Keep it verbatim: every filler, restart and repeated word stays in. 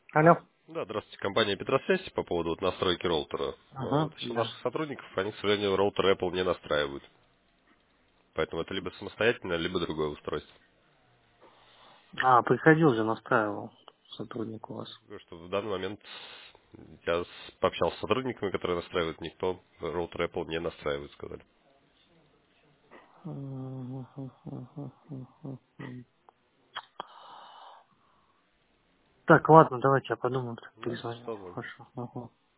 Алло. Да, здравствуйте, компания Петросвязь по поводу вот настройки роутера. А, Ага, Точнее, да. наших сотрудников, они, к сожалению, роутер Apple не настраивают. Поэтому это либо самостоятельно, либо другое устройство. А, приходил же, настраивал сотрудник у вас. Потому что в данный момент я с- пообщался с сотрудниками, которые настраивают, никто роутер Apple не настраивает, сказали. Так, ладно, давайте я подумаю, Да, перезвоню. что возможно. Хорошо. Ага.